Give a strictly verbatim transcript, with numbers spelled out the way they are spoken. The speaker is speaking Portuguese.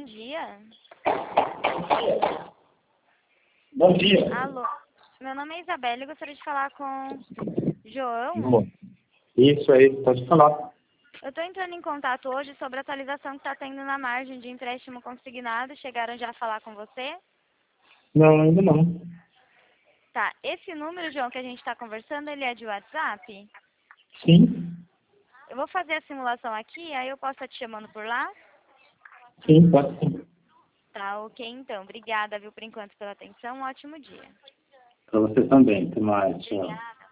bom dia. Bom dia. Alô, meu nome é Isabela e gostaria de falar com João. Bom, isso aí, pode falar. Eu estou entrando em contato hoje sobre a atualização que está tendo na margem de empréstimo consignado. Chegaram já a falar com você? Não, ainda não. Tá, esse número, João, que a gente está conversando, ele é de WhatsApp? Sim, Eu vou fazer a simulação aqui, aí eu posso estar te chamando por lá? sim, pode sim. Tá, ok então. Obrigada, viu, por enquanto, pela atenção. Um ótimo dia. Para você também. Até mais. Tchau. Obrigada.